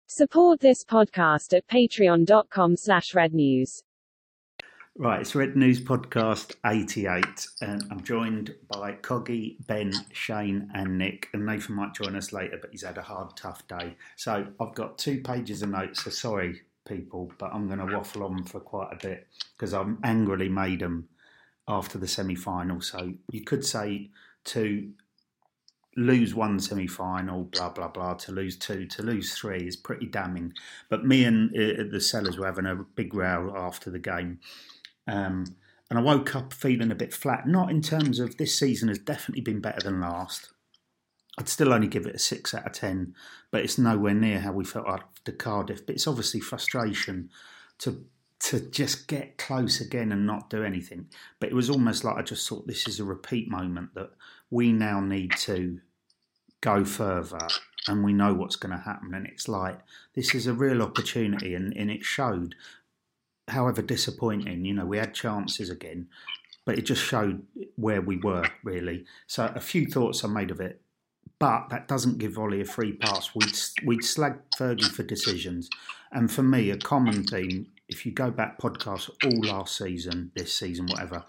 Support this podcast at patreon.com/rednews. Right, it's Red News Podcast 88, and I'm joined by Coggy, Ben, Shane and Nick, and Nathan might join us later, but he's had a hard, tough day. So I've got 2 pages of notes, so sorry people, but I'm going to waffle on for quite a bit, because I angrily made them after the semi-final. So you could say to lose 1 semi-final, blah, blah, blah, to lose 2, to lose 3 is pretty damning. But me and the sellers were having a big row after the game. And I woke up feeling a bit flat, not in terms of this season has definitely been better than last. I'd still only give it a 6 out of 10, but it's nowhere near how we felt after Cardiff. But it's obviously frustration to just get close again and not do anything. But it was almost like I just thought this is a repeat moment that we now need to go further and we know what's going to happen. And it's like, this is a real opportunity, and it showed. However disappointing, we had chances again, but it just showed where we were, really. So a few thoughts I made of it, but that doesn't give Ollie a free pass. We'd slag Fergie for decisions. And for me, a common theme, if you go back podcasts all last season, this season, whatever,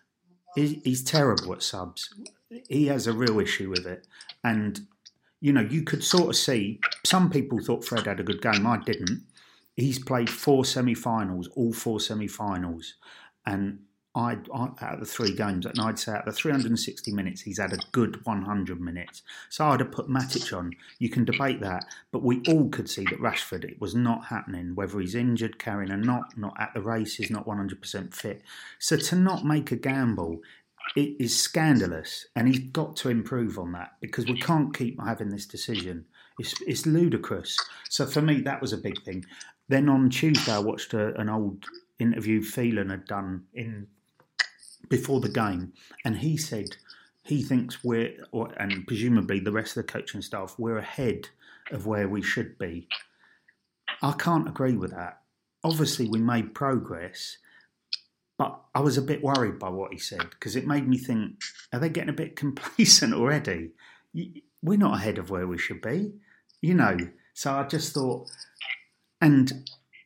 he's terrible at subs. He has a real issue with it. And, you could sort of see, some people thought Fred had a good game. I didn't. He's played 4 semi-finals, all 4 semi-finals, and out of the 3 games, and I'd say out of the 360 minutes, he's had a good 100 minutes. So I'd have put Matic on. You can debate that, but we all could see that Rashford, it was not happening, whether he's injured, carrying or not at the races, not 100% fit. So to not make a gamble, it is scandalous, and he's got to improve on that, because we can't keep having this decision. It's ludicrous. So for me, that was a big thing. Then on Tuesday, I watched an old interview Phelan had done before the game, and he said he thinks and presumably the rest of the coaching staff, we're ahead of where we should be. I can't agree with that. Obviously, we made progress, but I was a bit worried by what he said, because it made me think, are they getting a bit complacent already? We're not ahead of where we should be, So I just thought... And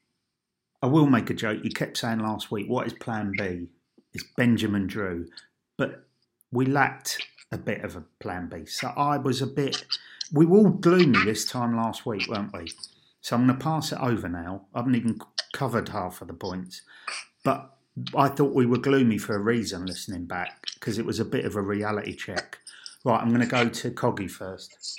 I will make a joke. You kept saying last week, what is plan B? It's Benjamin Drew. But we lacked a bit of a plan B. So I was we were all gloomy this time last week, weren't we? So I'm going to pass it over now. I haven't even covered half of the points. But I thought we were gloomy for a reason, listening back, because it was a bit of a reality check. Right, I'm going to go to Coggy first.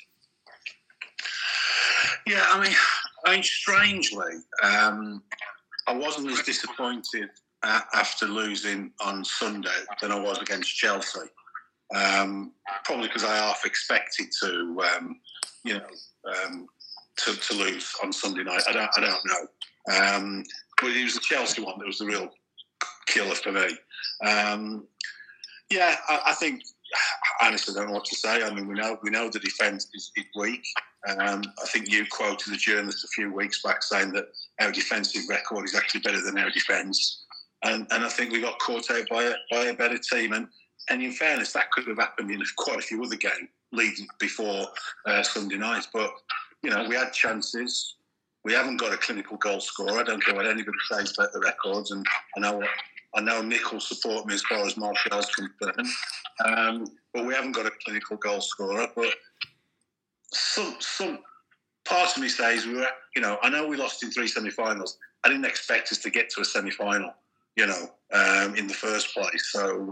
Yeah, I mean, strangely, I wasn't as disappointed after losing on Sunday than I was against Chelsea. Probably because I half expected to lose on Sunday night. I don't know. But it was the Chelsea one that was the real killer for me. I think. Honestly, I don't know what to say. I mean, we know the defence is weak. I think you quoted the journalist a few weeks back saying that our defensive record is actually better than our defence, and I think we got caught out by a better team. And in fairness, that could have happened in quite a few other games leading before Sunday night. But we had chances. We haven't got a clinical goal scorer. I don't know what anybody says about the records, and I know Nick will support me as far as Martial's concerned. But we haven't got a clinical goal scorer. But some part of me says I know we lost in 3 semi-finals. I didn't expect us to get to a semi-final, in the first place. So,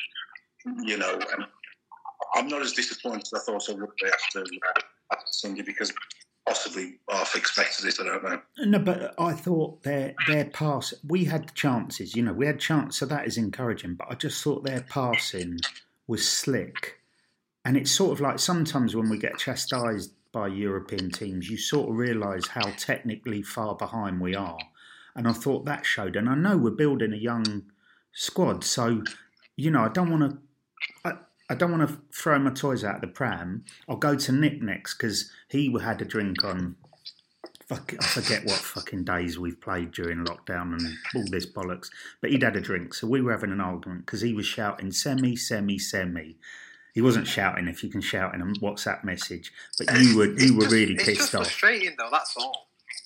I'm not as disappointed as I thought I would be after Sunday, because possibly half expected it. I don't know. No, but I thought their pass. We had chances, we had chance, so that is encouraging. But I just thought their passing was slick, and it's sort of like sometimes when we get chastised by European teams, you sort of realise how technically far behind we are. And I thought that showed. And I know we're building a young squad, so I don't want to throw my toys out of the pram. I'll go to Nick next, because he had a drink on, I forget what fucking days we've played during lockdown and all this bollocks. But he'd had a drink, so we were having an argument, because he was shouting semi. He wasn't shouting, if you can shout in a WhatsApp message, but you were really pissed off. It's just frustrating though, that's all.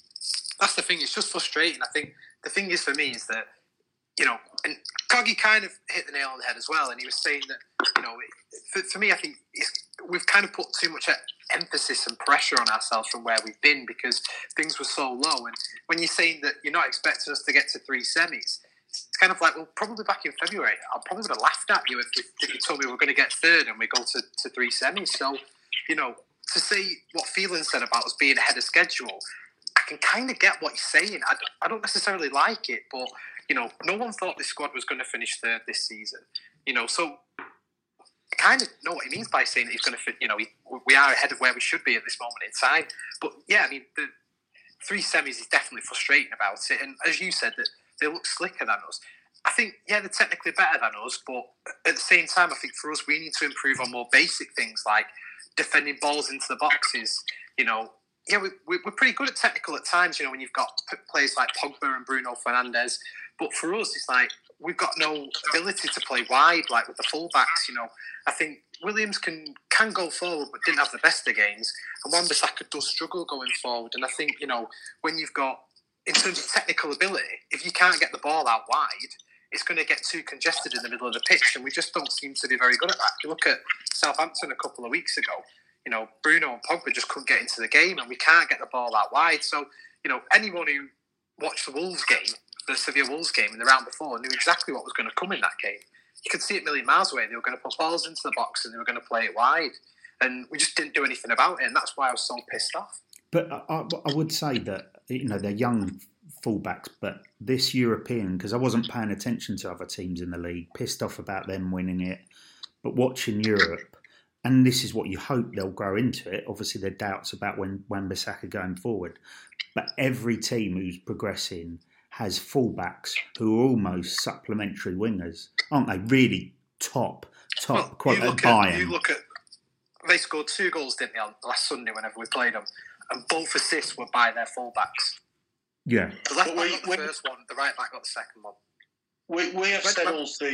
that's the thing. It's just frustrating. I think the thing is for me is that, and Coggy kind of hit the nail on the head as well. And he was saying that, for me, I think we've kind of put too much emphasis and pressure on ourselves from where we've been because things were so low. And when you're saying that you're not expecting us to get to 3 semis, it's kind of like, well, probably back in February, I probably would have laughed at you if you told me we were going to get third and we go to 3 semis. So, to say what Phelan said about us being ahead of schedule, I can kind of get what he's saying. I don't necessarily like it, but, no one thought this squad was going to finish third this season. So I kind of know what he means by saying that he's going to, we are ahead of where we should be at this moment in time. But, yeah, I mean, the 3 semis is definitely frustrating about it. And as you said, that they look slicker than us. I think, yeah, they're technically better than us, but at the same time, I think for us, we need to improve on more basic things like defending balls into the boxes. Yeah, we're pretty good at technical at times, when you've got players like Pogba and Bruno Fernandes. But for us, it's like we've got no ability to play wide, like with the fullbacks. I think Williams can go forward, but didn't have the best of games. And Wan-Bissaka does struggle going forward. And I think, when you've got, in terms of technical ability, if you can't get the ball out wide, it's going to get too congested in the middle of the pitch. And we just don't seem to be very good at that. If you look at Southampton a couple of weeks ago, Bruno and Pogba just couldn't get into the game and we can't get the ball out wide. So, anyone who watched the Sevilla Wolves game in the round before knew exactly what was going to come in that game. You could see it a million miles away. They were going to put balls into the box and they were going to play it wide. And we just didn't do anything about it. And that's why I was so pissed off. But I would say that, they're young fullbacks, but this European, because I wasn't paying attention to other teams in the league, pissed off about them winning it. But watching Europe, and this is what you hope they'll grow into it. Obviously, there are doubts about Wan-Bissaka going forward. But every team who's progressing has fullbacks who are almost supplementary wingers, aren't they? Really top. Well, quite you Bayern. look at, they scored 2 goals, didn't they, on last Sunday whenever we played them, and both assists were by their fullbacks. Yeah. The left back got the first one, the right back got the second one. We have said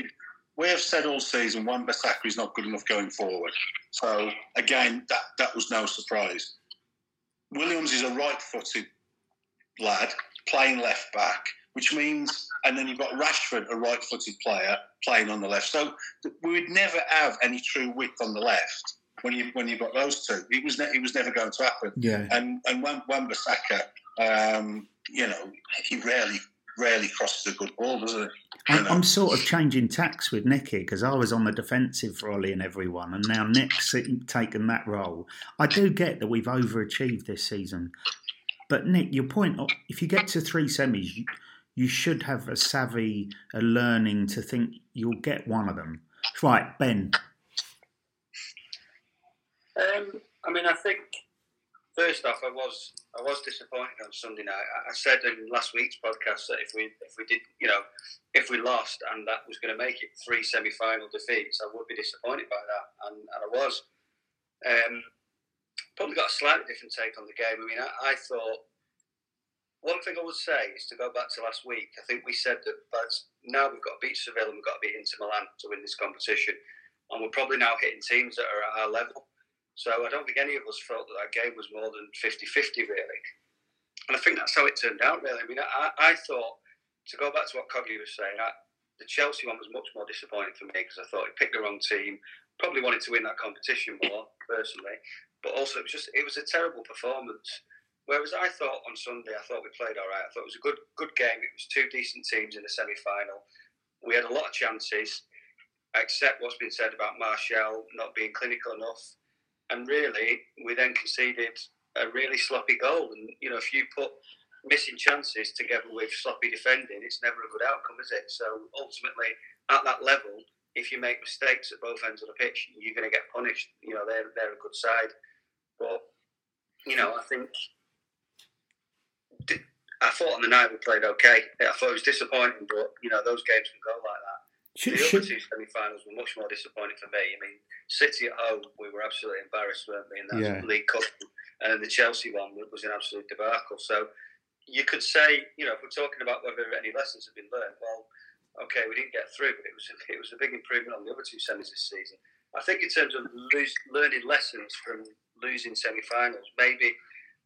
all season Wan-Bissaka is not good enough going forward. So again, that was no surprise. Williams is a right-footed lad playing left back, which means, and then you've got Rashford, a right-footed player playing on the left. So we would never have any true width on the left when you've got those two. It was never going to happen. Yeah. And Wan-Bissaka, he rarely crosses a good ball, does he? I'm sort of changing tacks with Nick here because I was on the defensive for Ollie and everyone, and now Nick's taken that role. I do get that we've overachieved this season, but Nick, your point: if you get to 3 semis, you should have a learning to think you'll get one of them. Right, Ben. I think first off, I was disappointed on Sunday night. I said in last week's podcast that if we lost and that was going to make it 3 semi-final defeats, I would be disappointed by that, and I was. Probably got a slightly different take on the game. I thought one thing I would say is to go back to last week. I think we said that now we've got to beat Seville and we've got to beat Inter Milan to win this competition, and we're probably now hitting teams that are at our level. So I don't think any of us felt that game was more than 50-50, really. And I think that's how it turned out, really. I thought, to go back to what Coggy was saying, the Chelsea one was much more disappointing for me because I thought he picked the wrong team, probably wanted to win that competition more, personally. But also, it was a terrible performance. Whereas I thought on Sunday, I thought we played all right. I thought it was a good game. It was 2 decent teams in the semi-final. We had a lot of chances. I accept what's been said about Martial not being clinical enough. And really, we then conceded a really sloppy goal. And, if you put missing chances together with sloppy defending, it's never a good outcome, is it? So, ultimately, at that level, if you make mistakes at both ends of the pitch, you're going to get punished. They're a good side. But, I thought on the night we played okay. I thought it was disappointing, but, those games can go like that. The other 2 semi-finals were much more disappointing for me. City at home, we were absolutely embarrassed, weren't we, in that League Cup. And the Chelsea one was an absolute debacle. So you could say, if we're talking about whether any lessons have been learned, well, okay, we didn't get through, but it was a big improvement on the other 2 semis this season. I think in terms of learning lessons from losing semi-finals, maybe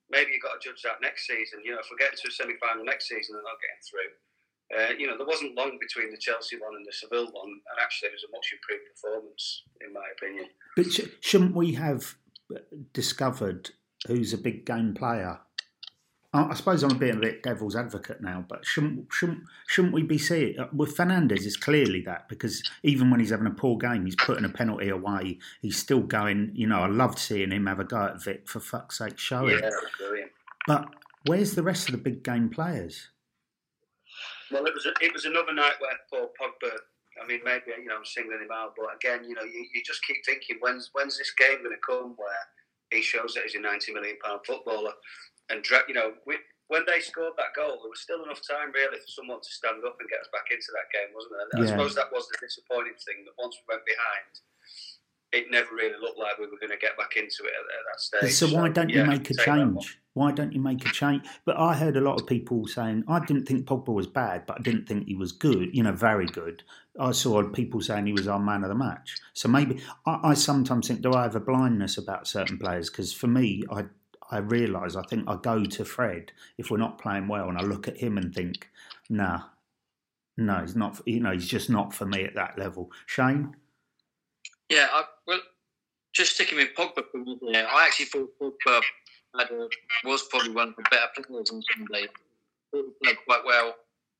maybe you've got to judge that next season. You know, if we get into a semi-final next season and not getting through, you know, there wasn't long between the Chelsea one and the Seville one, and actually it was a much improved performance, in my opinion. But shouldn't we have discovered who's a big game player? I suppose I'm being a bit devil's advocate now, but shouldn't we be seeing with Fernandes? It's clearly that, because even when he's having a poor game, he's putting a penalty away. He's still going. You know, I loved seeing him have a go at Vic. For fuck's sake, show it. Yeah, brilliant. But where's the rest of the big game players? Well, it was another night where Paul Pogba. I mean, maybe, you know, I'm singling him out, but again, you know, you just keep thinking, when's this game going to come where he shows that he's a £90 million footballer? And, you know, when they scored that goal, there was still enough time, really, for someone to stand up and get us back into that game, wasn't there? I suppose that was the disappointing thing, that once we went behind, it never really looked like we were going to get back into it at that stage. So why don't you make a change? Why don't you make a change? But I heard a lot of people saying, I didn't think Pogba was bad, but I didn't think he was good, you know, very good. I saw people saying he was our man of the match. So maybe, I sometimes think, do I have a blindness about certain players? Because for me, I realise, I think I go to Fred if we're not playing well, and I look at him and think, no, he's not. You know, he's just not for me at that level. Shane? Yeah, well, just sticking with Pogba for me there, I actually thought Pogba was probably one of the better players on Sunday. He played quite well,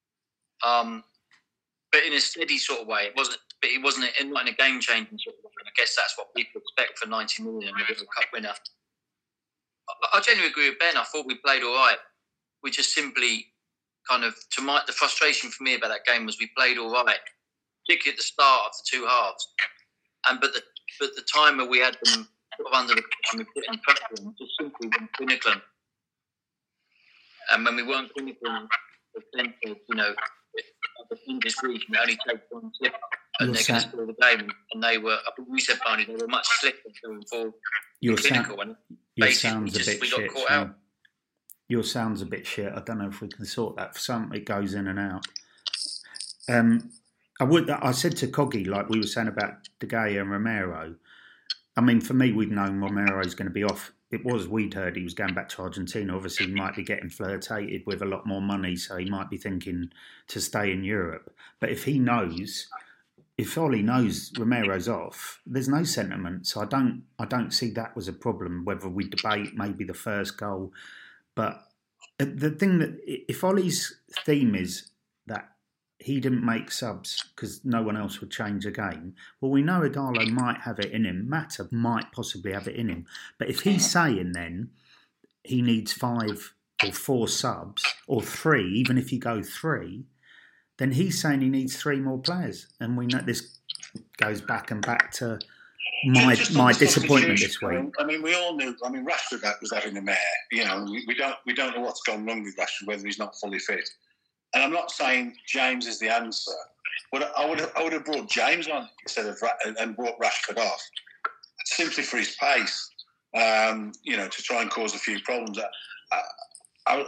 but in a steady sort of way. It wasn't not in a game-changing sort of way. And I guess that's what people expect for 90 million, a World Cup winner. I genuinely agree with Ben. I thought we played all right. We just simply kind of, the frustration for me about that game was we played all right, particularly at the start of the two halves. But the time where we had them sort of under the and we put in pressure, and just simply weren't clinical. And when we weren't clinical, you know, the English region only take one slip and they can score the game. And they were, I think we said, Barney, they were much slicker going forward. Your sound's a bit shit. Your sound's a bit shit. I don't know if we can sort that. For some, it goes in and out. I said to Coggy, like we were saying about De Gea and Romero. I mean, for me, we'd known Romero's going to be off. We'd heard he was going back to Argentina. Obviously, he might be getting flirtated with a lot more money, so he might be thinking to stay in Europe. But if Ollie knows Romero's off, there's no sentiment. So I don't see that was a problem. Whether we debate maybe the first goal, but the thing that if Ollie's theme is that he didn't make subs because no one else would change the game. Well, we know Ighalo might have it in him. Mata might possibly have it in him. But if he's saying then he needs 5 or 4 subs, or 3, even if you go 3, then he's saying he needs 3 more players. And we know this goes back to my disappointment this week. I mean, we all knew. I mean, Rashford was having a mare. You know, we don't know what's gone wrong with Rashford, whether he's not fully fit. And I'm not saying James is the answer, but I would have brought James on instead of and brought Rashford off, simply for his pace. You know, to try and cause a few problems. I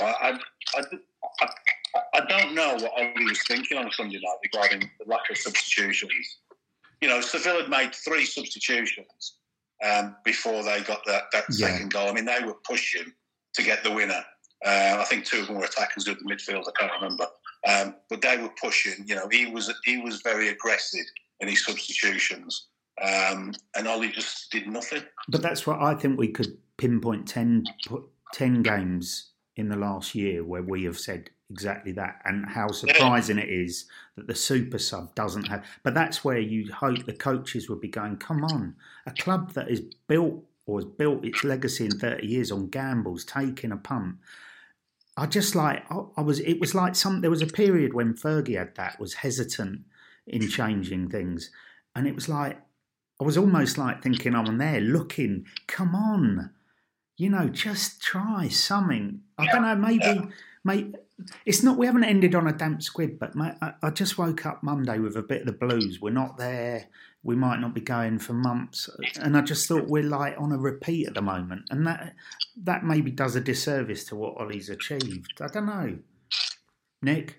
don't know what Ollie was thinking on Sunday night regarding the lack of substitutions. You know, Seville had made 3 substitutions before they got that second goal. I mean, they were pushing to get the winner. I think 2 of them were attackers at the midfield. I can't remember, but they were pushing. You know, he was very aggressive in his substitutions, and Ollie just did nothing. But that's what I think we could pinpoint 10 games in the last year where we have said exactly that, and how surprising it is that the super sub doesn't have. But that's where you hope the coaches would be going, come on, a club that is built or has built its legacy in 30 years on gambles, taking a punt. I just like, it was like there was a period when Fergie had that, was hesitant in changing things. And it was like, I was almost like thinking, I'm there looking, come on, you know, just try something. I don't know, maybe, it's not, we haven't ended on a damp squib, but I just woke up Monday with a bit of the blues. We're not there. We might not be going for months. And I just thought we're like on a repeat at the moment. And that maybe does a disservice to what Ollie's achieved. I don't know. Nick?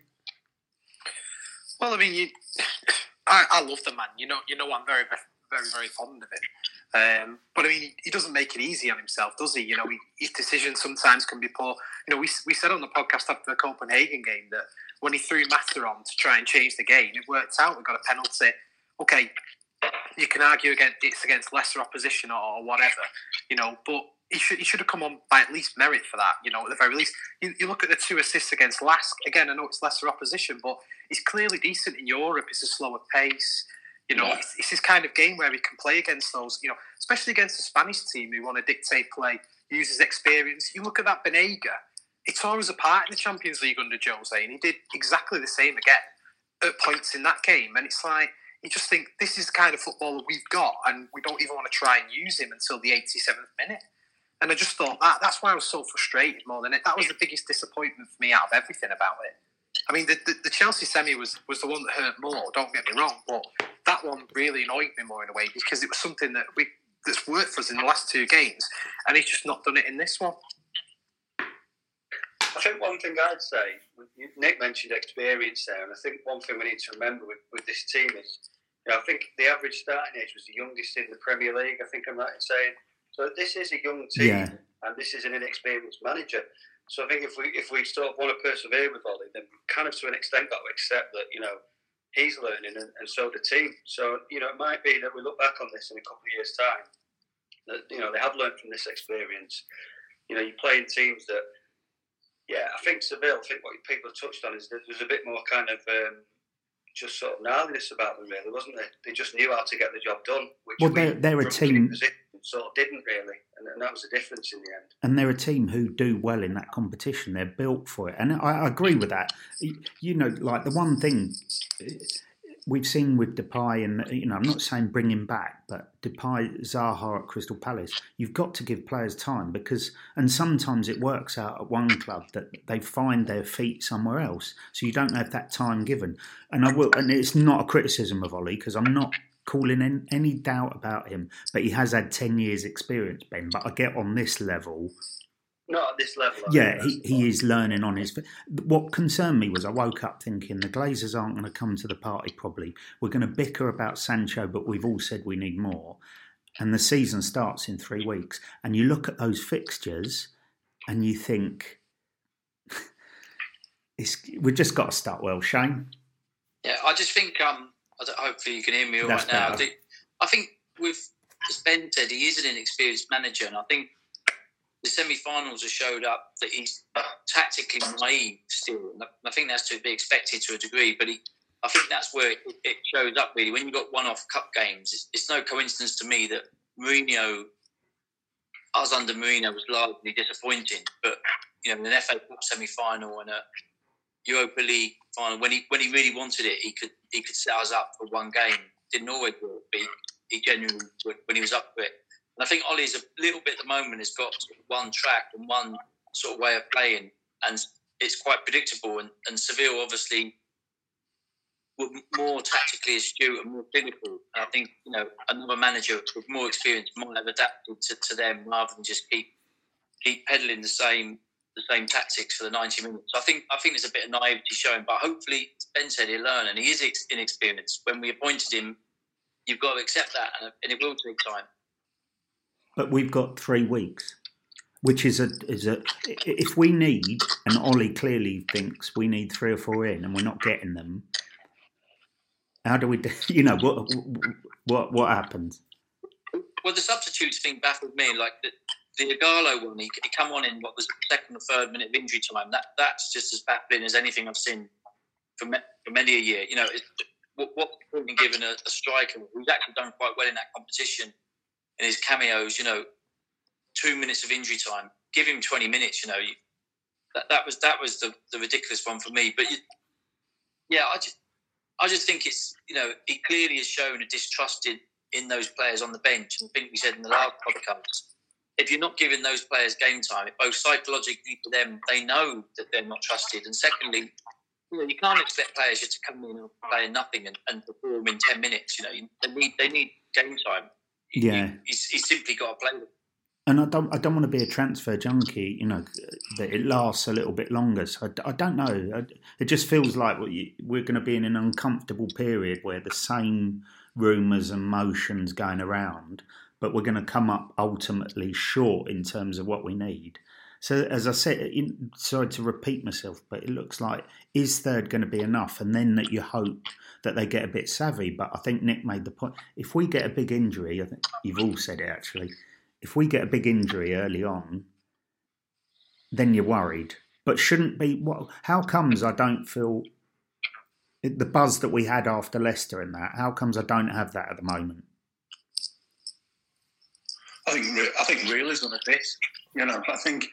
Well, I mean, I love the man. You know, I'm very, very, very fond of him. But I mean, he doesn't make it easy on himself, does he? His decisions sometimes can be poor. We said on the podcast after the Copenhagen game that when he threw Mata on to try and change the game, it worked out. We got a penalty. Okay, you can argue it's against lesser opposition or whatever, but he should have come on by at least merit for that, at the very least. You look at the 2 assists against Lask. Again, I know it's lesser opposition, but he's clearly decent in Europe. It's a slower pace. It's this kind of game where he can play against those, especially against a Spanish team who want to dictate play, use his experience. You look at that Banega. It tore us apart in the Champions League under Jose, and he did exactly the same again at points in that game. And it's like, you just think, this is the kind of footballer we've got, and we don't even want to try and use him until the 87th minute. And I just thought that's why I was so frustrated more than it. That was the biggest disappointment for me out of everything about it. I mean, the Chelsea semi was the one that hurt more, don't get me wrong, but that one really annoyed me more in a way because it was something that's worked for us in the last 2 games, and he's just not done it in this one. I think one thing I'd say, Nick mentioned experience there, and I think one thing we need to remember with this team is, I think the average starting age was the youngest in the Premier League, I think I'm right in saying. So this is a young team, and this is an inexperienced manager. So I think if we sort of want to persevere with Ollie, then we kind of to an extent got to accept that, he's learning and so the team. So, it might be that we look back on this in a couple of years' time, that, they have learned from this experience. You're playing teams that, I think Seville, what people have touched on is that there's a bit more kind of just sort of gnarliness about them, really, wasn't there? They just knew how to get the job done, which they're a team sort of didn't really, and that was the difference in the end. And they're a team who do well in that competition. They're built for it, and I agree with that. Like the one thing we've seen with Depay, and I'm not saying bring him back, but Depay, Zaha at Crystal Palace, you've got to give players time and sometimes it works out at one club that they find their feet somewhere else, so you don't have that time given. And it's not a criticism of Ollie because I'm not calling any doubt about him, but he has had 10 years experience, Ben. But I get on this level. Not at this level. Yeah, he is learning on his... What concerned me was I woke up thinking the Glazers aren't going to come to the party probably. We're going to bicker about Sancho, but we've all said we need more. And the season starts in 3 weeks. And you look at those fixtures and you think, we've just got to start well, Shane. Yeah, I just think... hopefully you can hear me all right now. I think as Ben said, he is an inexperienced manager, and I think the semi-finals have showed up that he's tactically naive still. And I think that's to be expected to a degree, but I think that's where it shows up really. When you've got one-off cup games, it's no coincidence to me that us under Mourinho was largely disappointing, but in an FA Cup semi-final and a Europa League final, when he really wanted it, he could set us up for one game. Didn't always work, but he genuinely would when he was up for it. And I think Ollie's a little bit at the moment has got sort of one track and one sort of way of playing, and it's quite predictable. And Seville obviously were more tactically astute and more clinical. And I think another manager with more experience might have adapted to them rather than just keep peddling the same tactics for the 90 minutes. So I think there's a bit of naivety showing, but hopefully, as Ben said, he'll learn, and he is inexperienced. When we appointed him, you've got to accept that, and it will take time. But we've got 3 weeks, which is a if we need, and Ollie clearly thinks we need 3 or 4 in, and we're not getting them. How do we do? What happens? Well, the substitutes thing baffled me. Like the Ighalo one, he come on in what was the 2nd or 3rd minute of injury time. That's just as baffling as anything I've seen for many a year. What's been given a striker who's actually done quite well in that competition in his cameos. 2 minutes of injury time. Give him 20 minutes. That was the ridiculous one for me. But I just think it's he clearly has shown a distrust in those players on the bench. And I think we said in the last podcast, if you're not giving those players game time, both psychologically for them, they know that they're not trusted. And secondly, you can't expect players just to come in and play nothing and perform in 10 minutes. They need game time. He's simply got to play them. And I don't want to be a transfer junkie, that it lasts a little bit longer. So I don't know. It just feels like we're going to be in an uncomfortable period where the same rumours and motions going around, but we're going to come up ultimately short in terms of what we need. So, as I said, sorry to repeat myself, but it looks like, is third going to be enough? And then that you hope that they get a bit savvy. But I think Nick made the point. If we get a big injury, I think you've all said it actually, if we get a big injury early on, then you're worried. But shouldn't be, how comes I don't feel the buzz that we had after Leicester and that, how comes I don't have that at the moment? I think realism a bit. I think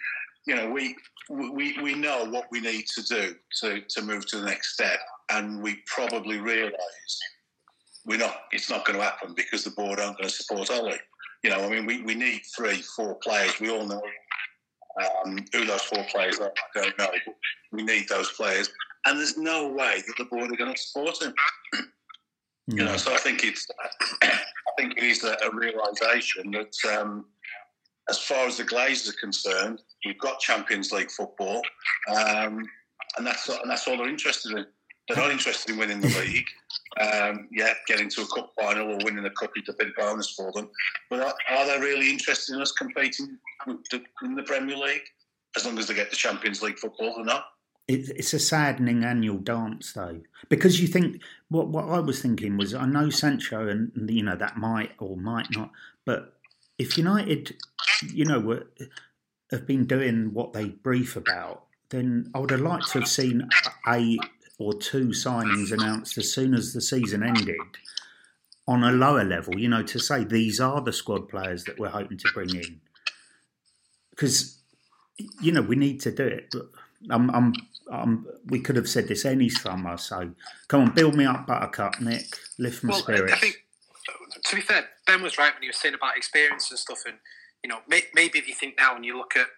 we know what we need to do to move to the next step, and we probably realise it's not going to happen because the board aren't going to support Ollie. We need 3-4 players. We all know who those 4 players are. I don't know. But we need those players, and there's no way that the board are going to support him. So I think it is a realisation that as far as the Glazers are concerned, we've got Champions League football, and that's all they're interested in. They're not interested in winning the league. Getting to a cup final or winning a cup is a big bonus for them. But are they really interested in us competing in the Premier League? As long as they get the Champions League football, they're not. It's a saddening annual dance, though, because you think what I was thinking was, I know Sancho and that might or might not, but if United, have been doing what they brief about, then I would have liked to have seen 1 or 2 signings announced as soon as the season ended on a lower level, to say these are the squad players that we're hoping to bring in, because we need to do it. We could have said this any summer, so come on, build me up, Buttercup, Nick, lift my spirits. I think, to be fair, Ben was right when he was saying about experience and stuff, and maybe if you think now and you look at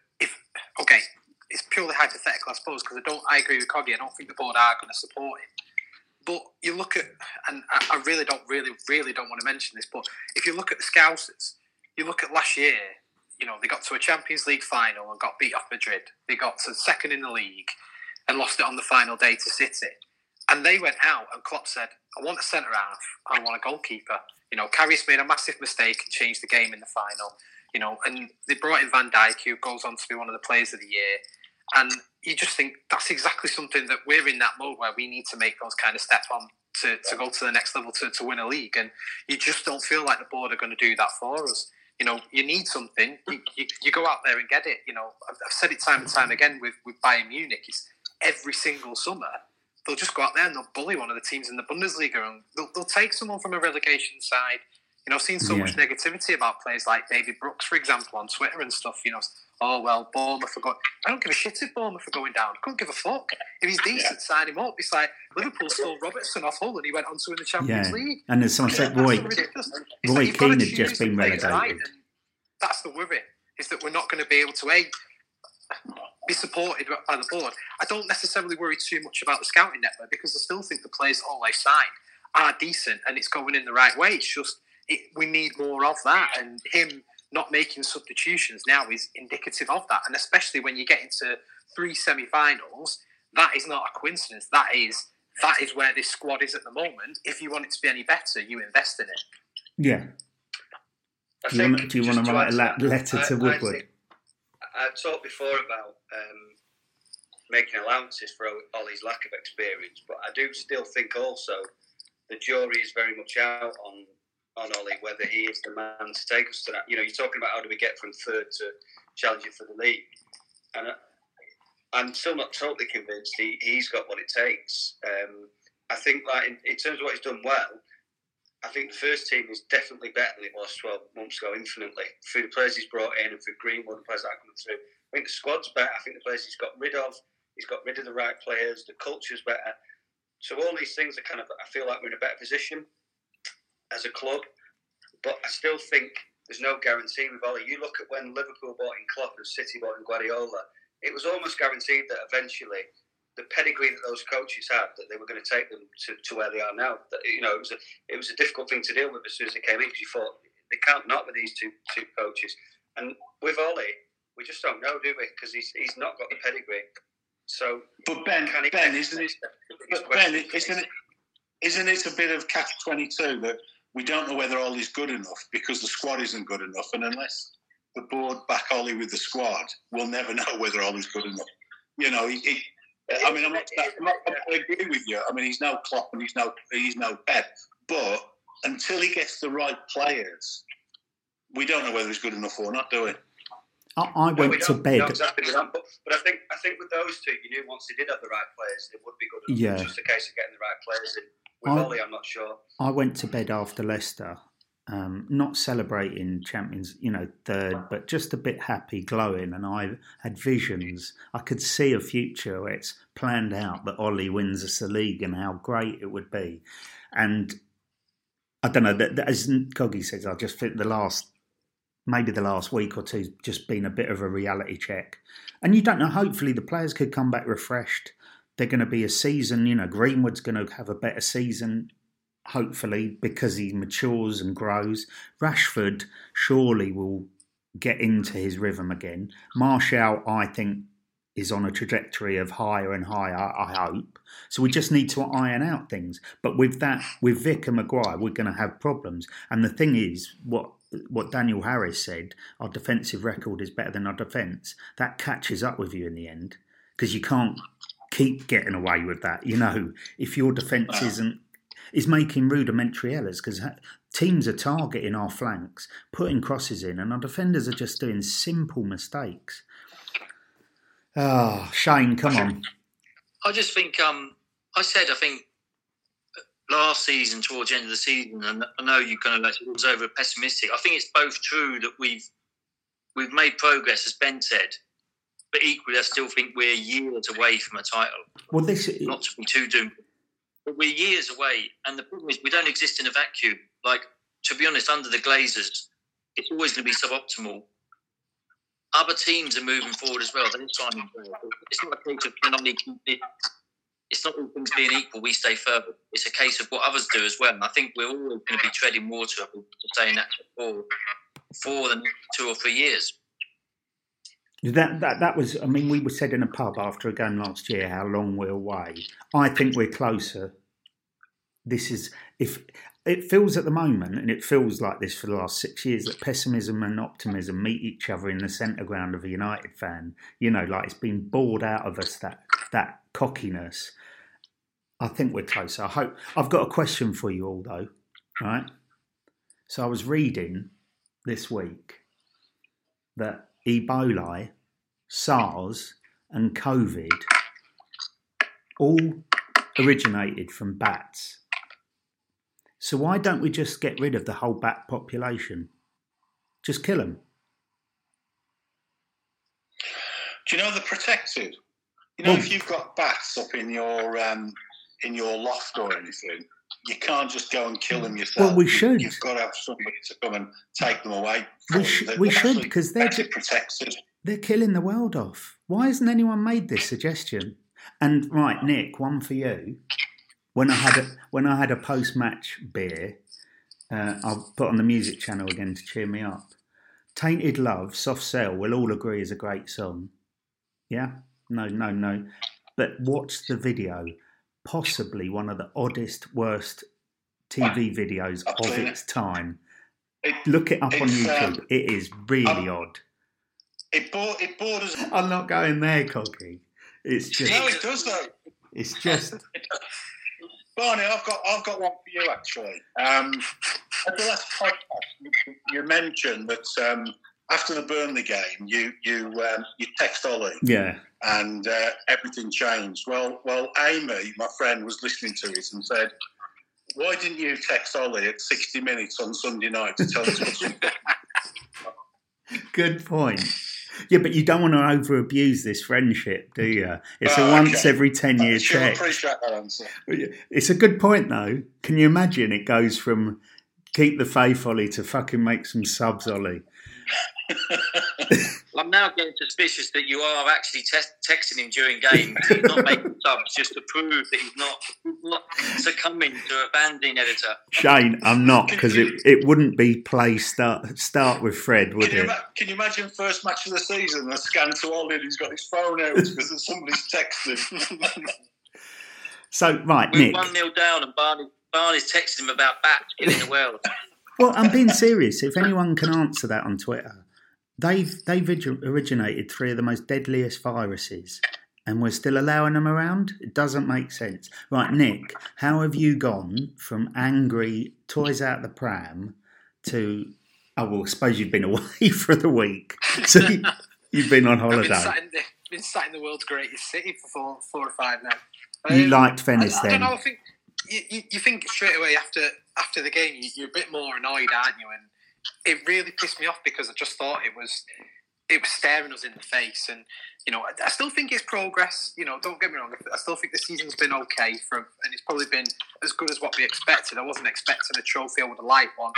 it's purely hypothetical, I suppose, because I agree with Coggy. I don't think the board are going to support him. But you look at, and I really don't want to mention this, but if you look at the Scousers, you look at last year. They got to a Champions League final and got beat off Madrid. They got to second in the league and lost it on the final day to City. And they went out and Klopp said, I want a centre-half, I want a goalkeeper. Karius made a massive mistake and changed the game in the final. And they brought in Van Dijk, who goes on to be one of the players of the year. And you just think that's exactly something that we're in that mode where we need to make those kind of steps on to go to the next level to win a league. And you just don't feel like the board are going to do that for us. You need something. You go out there and get it. I've said it time and time again with Bayern Munich. It's every single summer they'll just go out there and they'll bully one of the teams in the Bundesliga, and they'll take someone from a relegation side. I've seen so much negativity about players like David Brooks, for example, on Twitter and stuff. Bournemouth are going. I don't give a shit if Bournemouth are going down. I couldn't give a fuck. If he's decent, sign him up. It's like Liverpool stole Robertson off Hull and he went on to win the Champions League. And as someone said, Roy Keane had just been relegated. Right, that's the worry, is that we're not going to be able to be supported by the board. I don't necessarily worry too much about the scouting network because I still think the players all they sign are decent and it's going in the right way. It's just we need more of that, and him not making substitutions now is indicative of that. And especially when you get into 3 semi-finals, that is not a coincidence. That is where this squad is at the moment. If you want it to be any better, you invest in it. Yeah. Do you want to write a letter to Woodward? I talked before about making allowances for Ollie's lack of experience, but I do still think also the jury is very much out on Ollie, whether he is the man to take us to that. You're talking about how do we get from third to challenging for the league, and I'm still not totally convinced he's got what it takes. I think, in terms of what he's done well, I think the first team is definitely better than it was 12 months ago, infinitely. Through the players he's brought in and through Greenwood, the players that are coming through. I think the squad's better. I think the players he's got rid of the right players, the culture's better. So all these things are I feel like we're in a better position as a club. But I still think there's no guarantee with Ollie. You look at when Liverpool bought in Klopp and City bought in Guardiola, it was almost guaranteed that eventually the pedigree that those coaches had, that they were going to take them to where they are now. That, it was a difficult thing to deal with as soon as they came in, because you thought they can't not with these two coaches. And with Ollie, we just don't know, do we? Because he's not got the pedigree. So, but Ben, isn't it a bit of catch-22 that we don't know whether Ollie's good enough because the squad isn't good enough. And unless the board back Ollie with the squad, we'll never know whether Ollie's good enough. You know, I'm not going to agree with you. I mean, he's no Klopp and he's no Pep. But until he gets the right players, we don't know whether he's good enough or not, do we? I went to bed. No, exactly. But I think with those two, you knew once they did have the right players, it would be good enough. Yeah. It's just a case of getting the right players in. With Ollie, I'm not sure. I went to bed after Leicester, not celebrating champions, third, but just a bit happy, glowing, and I had visions. I could see a future where it's planned out that Ollie wins us the league and how great it would be. And I don't know, that as Coggy says, I just think the last week or two just been a bit of a reality check. And you don't know, hopefully the players could come back refreshed. They're going to be a season, Greenwood's going to have a better season, hopefully, because he matures and grows. Rashford surely will get into his rhythm again. Martial, I think, is on a trajectory of higher and higher, I hope. So we just need to iron out things. But with Vic and Maguire, we're going to have problems. And the thing is, what Daniel Harris said, our defensive record is better than our defence. That catches up with you in the end, because you can't keep getting away with that. If your defence is making rudimentary errors, because teams are targeting our flanks, putting crosses in, and our defenders are just doing simple mistakes. Shane, come on. I just think, I think last season, towards the end of the season, and I know you kind of was over pessimistic. I think it's both true that we've made progress, as Ben said, but equally, I still think we're years away from a title. Well, not to be too doomed, but we're years away. And the problem is, we don't exist in a vacuum. Like, to be honest, under the Glazers, it's always going to be suboptimal. Other teams are moving forward as well. They're signing players. It's not a case of can only keep it. It's not all things being equal, we stay further. It's a case of what others do as well. And I think we're always going to be treading water, saying that for the next 2 or 3 years. That was, I mean, we were said in a pub after a game last year how long we're away. I think we're closer. If it feels at the moment, and it feels like this for the last 6 years, that pessimism and optimism meet each other in the centre ground of a United fan. Like it's been bored out of us, that cockiness. I think we're closer. I've got a question for you all though, right? So I was reading this week that Ebola, SARS and COVID all originated from bats. So why don't we just get rid of the whole bat population? Just kill them. Do you know they're protected? If you've got bats up in your loft or anything, you can't just go and kill them yourself. Well, we should. You've got to have somebody to come and take them away. We should, because they're protected. They're killing the world off. Why hasn't anyone made this suggestion? And right, Nick, one for you. When I had a post-match beer, I'll put on the music channel again to cheer me up. Tainted Love, Soft Cell, we'll all agree is a great song. Yeah? No. But watch the video. Possibly one of the oddest, worst TV videos of its time. Look it up on YouTube. It is really odd. It borders... I'm not going there, Coggy. It's just... No, it does though. It's just... Barney, I've got one for you actually. At the last podcast, you mentioned that after the Burnley game, you text Ollie. Yeah. And everything changed. Well, Amy, my friend, was listening to it and said, "Why didn't you text Ollie at 60 minutes on Sunday night to tell us what's going on?" Good point. Yeah, but you don't want to over-abuse this friendship, do you? It's a once every 10-year check. I appreciate that answer. It's a good point, though. Can you imagine it goes from keep the faith, Ollie, to fucking make some subs, Ollie? I'm now getting suspicious that you are actually texting him during games. He's not making subs just to prove that he's not succumbing to a banding editor. Shane, I'm not, because it wouldn't be play start with Fred, would it? Can you imagine first match of the season and a scan to Ollie and he's got his phone out because somebody's texting? So, right, We're Nick. 1-0 down and Barney's texted him about bats killing the world. Well, I'm being serious. If anyone can answer that on Twitter, they've originated 3 of the most deadliest viruses, and we're still allowing them around? It doesn't make sense. Right, Nick, how have you gone from angry toys out the pram to, oh, well, I suppose you've been away for the week. So you've been on holiday. I've been sat in the world's greatest city for 4 or 5 now. You liked Venice I then? don't know, I think you think straight away after the game, you're a bit more annoyed, aren't you? And it really pissed me off because I just thought it was staring us in the face. And, you know, I still think it's progress. You know, don't get me wrong. I still think the season's been okay and it's probably been as good as what we expected. I wasn't expecting a trophy. I would have liked one.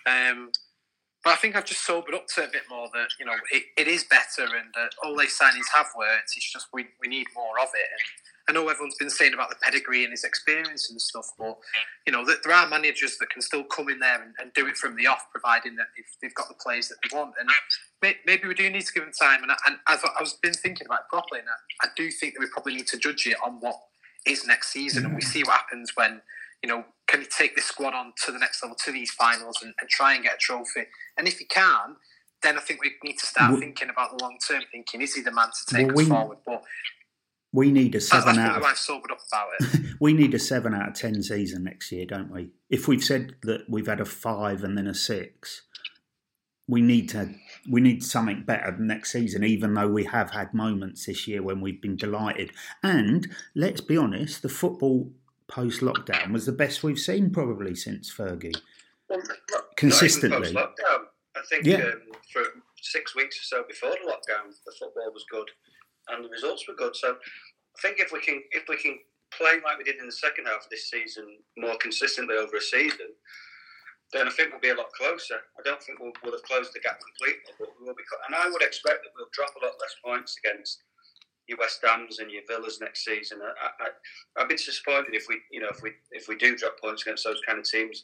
But I think I've just sobered up to it a bit more that, you know, it is better and all these signings have worked. It's just we need more of it. And I know everyone's been saying about the pedigree and his experience and stuff, but, you know, there are managers that can still come in there and do it from the off, providing that they've got the players that they want. And maybe we do need to give them time. And I've been thinking about it properly, and I do think that we probably need to judge it on what is next season, and we see what happens when, you know, can he take this squad on to the next level, to these finals, and try and get a trophy? And if he can, then I think we need to start thinking about the long term, thinking, is he the man to take us forward? But we need a 7 that's out probably why I've sobered up about it. We need a 7 out of 10 season next year, don't we? If we've said that we've had a 5 and then a 6, we need something better next season, even though we have had moments this year when we've been delighted. And let's be honest, the football post-lockdown was the best we've seen probably since Fergie. Well, consistently. Not even post-lockdown. I think for 6 weeks or so before the lockdown, the football was good and the results were good. So I think if we can play like we did in the second half of this season more consistently over a season, then I think we'll be a lot closer. I don't think we'll have closed the gap completely, but we will be. And I would expect that we'll drop a lot less points against your West Hams and your Villas next season. I'd be disappointed if we do drop points against those kind of teams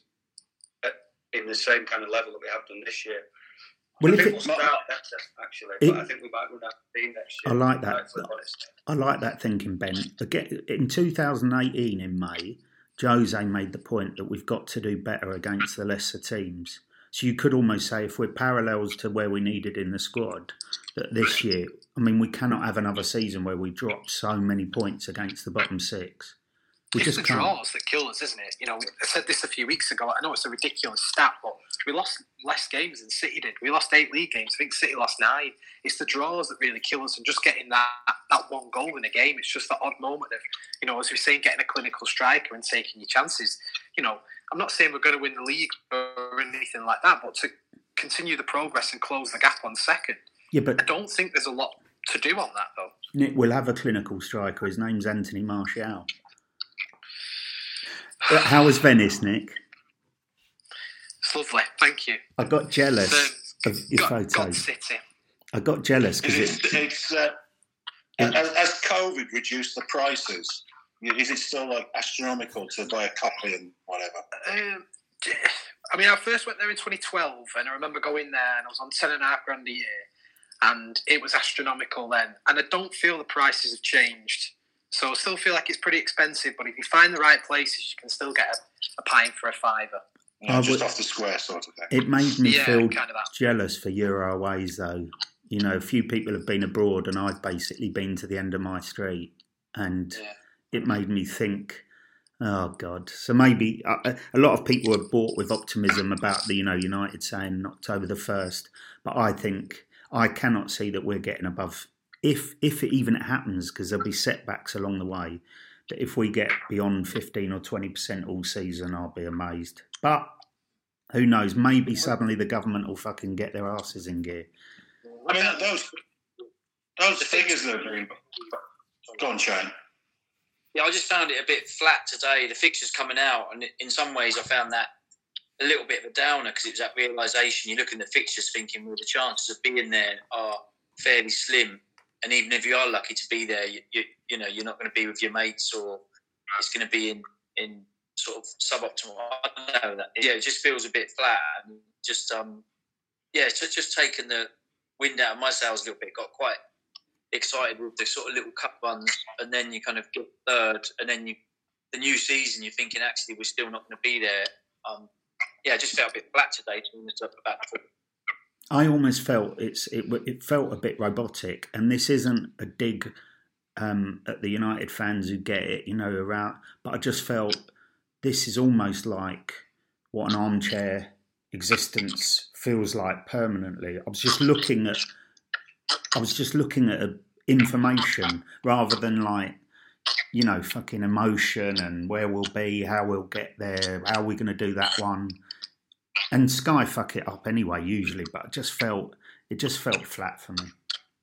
in the same kind of level that we have done this year. Well, I think we'll start better, actually, but I think we might win that team next year. I like that. I like that thinking, Ben. Again, in 2018, in May, Jose made the point that we've got to do better against the lesser teams. So you could almost say if we're parallels to where we needed in the squad, that this year, I mean, we cannot have another season where we drop so many points against the bottom 6. It's the draws that kill us, isn't it? You know, I said this a few weeks ago. I know it's a ridiculous stat, but we lost less games than City did. We lost 8 league games. I think City lost 9. It's the draws that really kill us, and just getting that one goal in a game. It's just that odd moment of, you know, as we say, getting a clinical striker and taking your chances. You know, I'm not saying we're going to win the league or anything like that, but to continue the progress and close the gap on second. Yeah, but I don't think there's a lot to do on that, though. Nick, we'll have a clinical striker. His name's Anthony Martial. How was Venice, Nick? It's lovely, thank you. I got jealous of your photos. God City. I got jealous because has COVID reduced the prices? Is it still like astronomical to buy a copy and whatever? I mean, I first went there in 2012, and I remember going there, and I was on $10,500 a year, and it was astronomical then. And I don't feel the prices have changed. So I still feel like it's pretty expensive, but if you find the right places, you can still get a pint for a £5. Just off the square sort of thing. It made me feel kind of jealous for Euroways, though. You know, a few people have been abroad, and I've basically been to the end of my street, and it made me think, oh God. So maybe a lot of people are bought with optimism about the, you know, United saying October the 1st, but I think I cannot see that we're getting above. If it even happens, because there'll be setbacks along the way, but if we get beyond 15 or 20% all season, I'll be amazed. But who knows? Maybe suddenly the government will fucking get their asses in gear. I mean, those figures that are being... Go on, Shane. Yeah, I just found it a bit flat today. The fixtures coming out, and in some ways I found that a little bit of a downer because it was that realisation. You look in the fixtures thinking, well, the chances of being there are fairly slim. And even if you are lucky to be there, you know, you're not going to be with your mates, or it's going to be in sort of suboptimal. I don't know. It just feels a bit flat, and just it's just taken the wind out of my sails a little bit. Got quite excited with the sort of little cup runs, and then you kind of get third, and then you the new season, you're thinking actually we're still not going to be there. I just felt a bit flat today to be honest about the football. I almost felt it felt a bit robotic, and this isn't a dig at the United fans who get it, around. But I just felt this is almost like what an armchair existence feels like permanently. I was just looking at information rather than like, fucking emotion and where we'll be, how we'll get there, how we're going to do that one. And Sky fuck it up anyway, usually, but it just felt flat for me.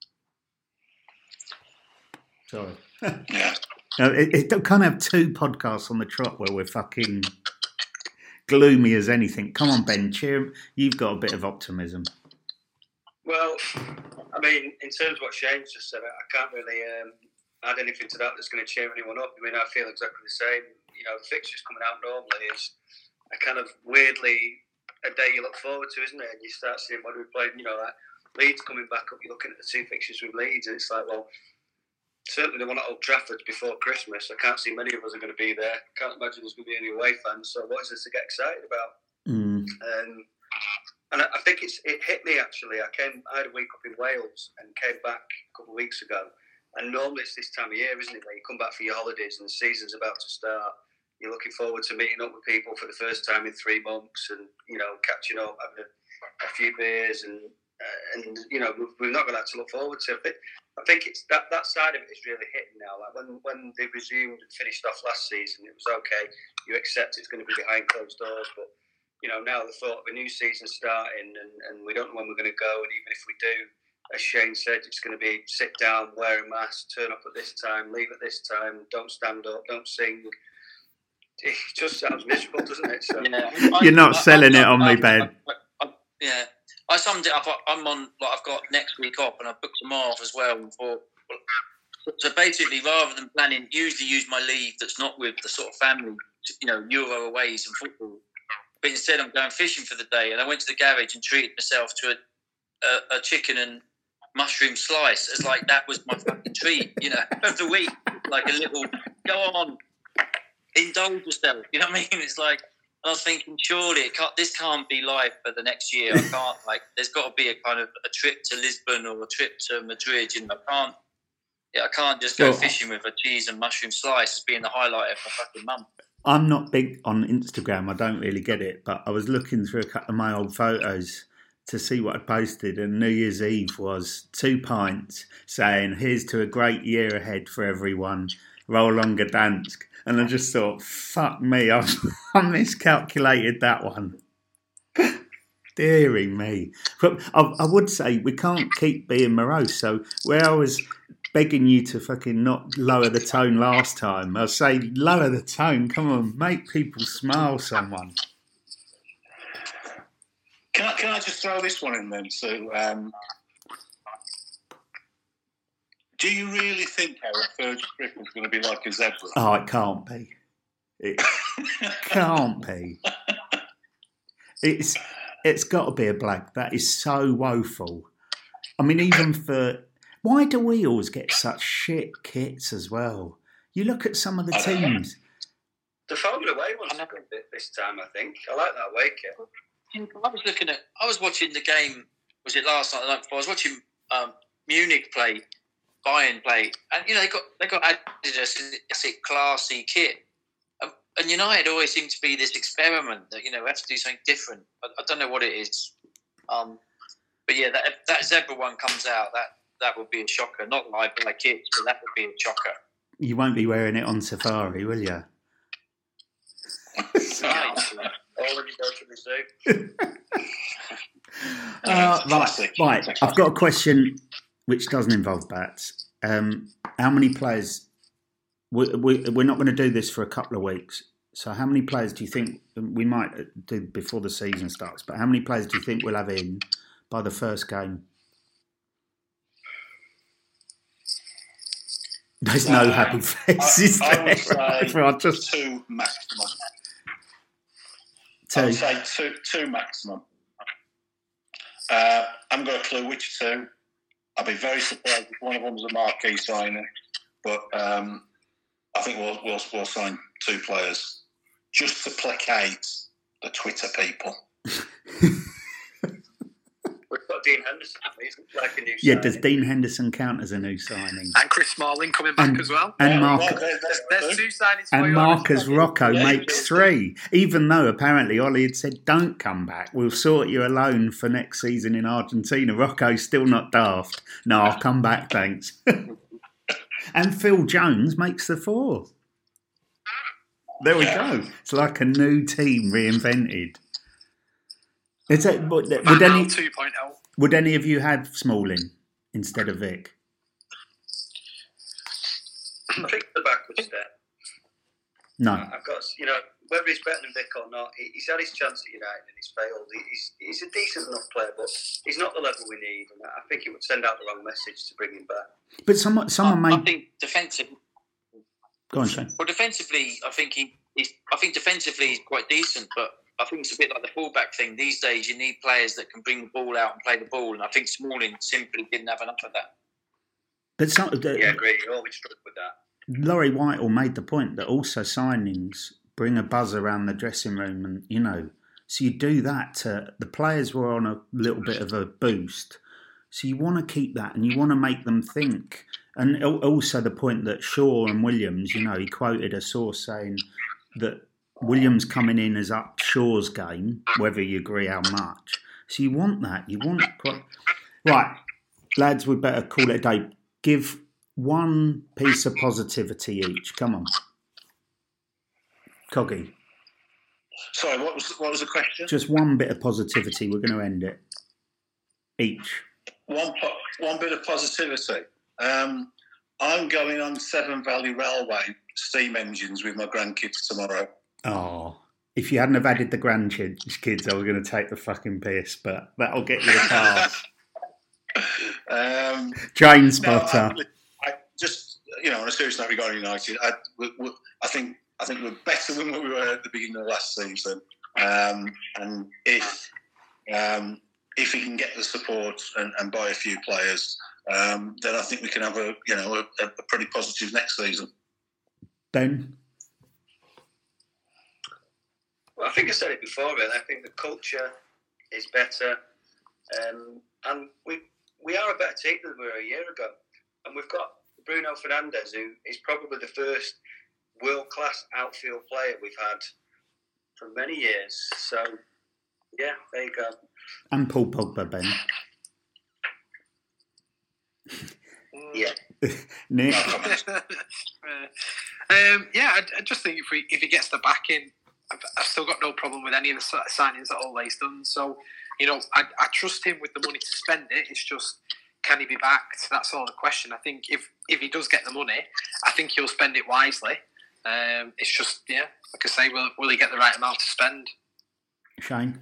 Sorry. Yeah. It can't have two podcasts on the trot where we're fucking gloomy as anything. Come on, Ben, cheer. You've got a bit of optimism. Well, I mean, in terms of what Shane's just said, I can't really add anything to that that's going to cheer anyone up. I mean, I feel exactly the same. The fixtures coming out normally is a kind of weirdly a day you look forward to, isn't it? And you start seeing what we played, like Leeds coming back up, you're looking at the two fixtures with Leeds, and it's like, well, certainly the one at Old Trafford before Christmas, I can't see many of us are going to be there. I can't imagine there's going to be any away fans, so what is this to get excited about? And I think it hit me actually. I had a week up in Wales and came back a couple of weeks ago, and normally it's this time of year, isn't it, where you come back for your holidays and the season's about to start. You're looking forward to meeting up with people for the first time in 3 months, and catching up, having a few beers, and we're not going to have to look forward to it. I think it's that side of it is really hitting now. Like when they resumed and finished off last season, it was okay. You accept it's going to be behind closed doors, but now the thought of a new season starting, and we don't know when we're going to go, and even if we do, as Shane said, it's going to be sit down, wear a mask, turn up at this time, leave at this time, don't stand up, don't sing. It just sounds miserable, doesn't it? So, You're not selling it on me, Ben. Yeah, I summed it up. I'm on. I've got next week off, and I've booked tomorrow off as well. So basically, rather than planning, usually use my leave that's not with the sort of family, Euro aways and football. But instead, I'm going fishing for the day, and I went to the garage and treated myself to a chicken and mushroom slice as like that was my fucking treat, of the week. Like a little go on. Indulge yourself, you know what I mean? It's like I was thinking, surely this can't be life for the next year. I can't there's got to be a kind of a trip to Lisbon or a trip to Madrid. I can't just go fishing with a cheese and mushroom slice as being the highlight of my fucking month. I'm not big on Instagram. I don't really get it, but I was looking through a couple of my old photos to see what I posted, and New Year's Eve was 2 pints saying, "Here's to a great year ahead for everyone. Roll on Gdansk." And I just thought, fuck me, I miscalculated that one. Deary me. But I would say we can't keep being morose. So where I was begging you to fucking not lower the tone last time, I'll say lower the tone. Come on, make people smile, someone. Can I just throw this one in then? So, do you really think our third trip is going to be like a zebra? Oh, it can't be. It can't be. It's got to be a black. That is so woeful. I mean, even for... Why do we always get such shit kits as well? You look at some of the teams. The Formula Away one's a good bit this time, I think. I like that away kit. I was watching the game, was it last night? The night before? I was watching Munich play, Bayern play, and they got Adidas, it's a classy kit. And United always seem to be this experiment that we have to do something different. I don't know what it is, but yeah, that zebra one comes out, that would be a shocker. Not that I buy kits, but that would be a shocker. You won't be wearing it on safari, will you? Already go to the zoo. Right. I've got a question which doesn't involve bats. How many players? We're not going to do this for a couple of weeks. So how many players do you think we might do before the season starts? But how many players do you think we'll have in by the first game? There's no happy faces I would say just 2 maximum. 2. I would say two maximum. I haven't got a clue which 2. I'd be very surprised if one of them was a marquee signing, but I I think we'll sign 2 players just to placate the Twitter people. We've got Dean Henderson. He's like a new Yeah, signing. does Dean Henderson count as a new signing? And Chris Smalling coming back as well. And There's 2 signings for And you. Marcus Rocco Yeah, makes 3, even though apparently Ollie had said, don't come back, we'll sort you a loan for next season in Argentina. Rocco's still not daft. No, I'll come back, thanks. And Phil Jones makes the 4. There we go. It's like a new team reinvented. Is that, would any of you have Smalling instead of Vic? I think the backward step. No. I've got, whether he's better than Vic or not, he's had his chance at United and he's failed. He's a decent enough player, but he's not the level we need. And I think it would send out the wrong message to bring him back. But someone made. I think defensively. Go on, Shane. Well, defensively, I think defensively he's quite decent, but I think it's a bit like the fullback thing. These days, you need players that can bring the ball out and play the ball, and I think Smalling simply didn't have enough of that. But Yeah, I agree. You always struggle with that. Laurie Whitehall made the point that also signings bring a buzz around the dressing room, and so you do that to the players were on a little bit of a boost, so you want to keep that and you want to make them think. And also the point that Shaw and Williams, he quoted a source saying that Williams coming in as up Shaw's game, whether you agree how much. So you want that. Right, lads, we better call it a day. Give one piece of positivity each. Come on. Coggy. Sorry, what was the question? Just one bit of positivity. We're going to end it. Each. One bit of positivity. I'm going on Severn Valley Railway steam engines with my grandkids tomorrow. Oh, if you hadn't have added the grandkids, I was going to take the fucking piss, but that'll get you a pass. Jane Spotter. No, I just, on a serious note regarding United, I think we're better than we were at the beginning of last season. And if we can get the support and buy a few players, then I think we can have a pretty positive next season. Ben? Well, I think I said it before, really. I think the culture is better. And we are a better team than we were a year ago. And we've got Bruno Fernandes, who is probably the first world-class outfield player we've had for many years. So, yeah, there you go. And Paul Pogba, Ben. Yeah. Nick? I just think if he gets the backing, I've still got no problem with any of the signings that Ole's done. So, I trust him with the money to spend it. It's just, can he be backed? That's all the question. I think if he does get the money, I think he'll spend it wisely. It's just, like I say, will he get the right amount to spend? Shane?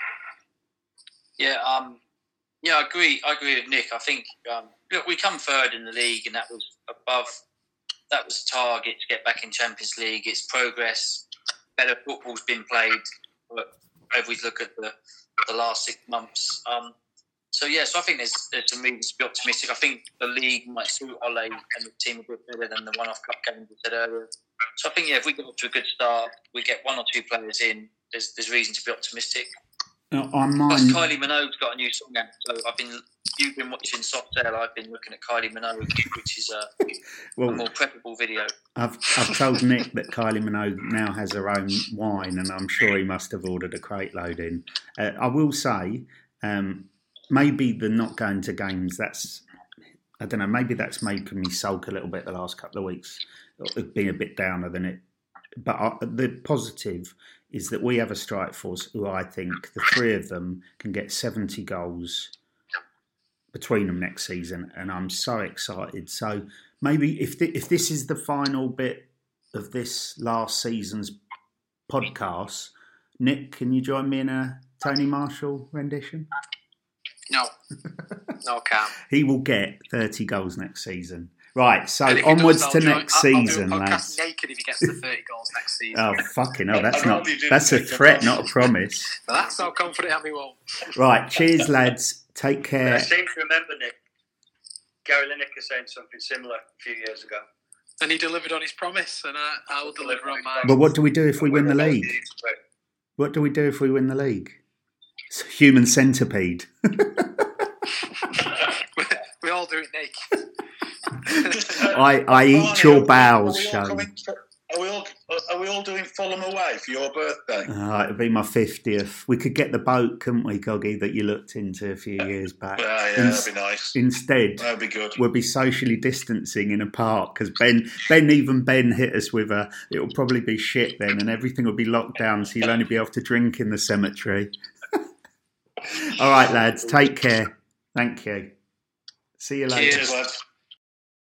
Yeah, I agree. I agree with Nick. I think we come third in the league, and that was the target to get back in Champions League. It's progress. Better football's been played. If we look at the last 6 months, so I think there's some reasons to be optimistic. I think the league might suit Ole and the team a bit better than the one-off cup game we said earlier. So I think if we get off to a good start, we get 1 or 2 players in. There's reason to be optimistic. Plus, Kylie Minogue's got a new song out. So you've been watching Softail. I've been looking at Kylie Minogue, which is a more preferable video. I've told Nick that Kylie Minogue now has her own wine, and I'm sure he must have ordered a crate load in. I will say, maybe the not going to games, I don't know, maybe that's making me sulk a little bit the last couple of weeks, being a bit downer than it. But the positive is that we have a strike force who I think the 3 of them can get 70 goals between them next season, and I'm so excited. So maybe if this is the final bit of this last season's podcast, Nick, can you join me in a Tony Marshall rendition? No, can't. He will get 30 goals next season. Right, so onwards to next season, I'll lads. naked if he gets to 30 goals next season. Oh, fucking hell, that's a threat, not a promise. But that's how confident I won't. Right, cheers, lads. Take care. I seem to remember, Nick, Gary Lineker saying something similar a few years ago. And he delivered on his promise, and I will deliver on mine. But what do we do if we win the league? What do we do if we win the league? It's a human centipede. We all do it naked. I eat your bowels, Shane. Are we all doing Fulham away for your birthday? It'd be my 50th. We could get the boat, couldn't we, Coggy, that you looked into a few years back? Yeah, that'd be nice. Instead, that'd be good. We'll be socially distancing in a park because Ben hit us with it'll probably be shit then, and everything will be locked down, so you'll only be able to drink in the cemetery. All right, lads, take care. Thank you. See you later. Cheers, lads.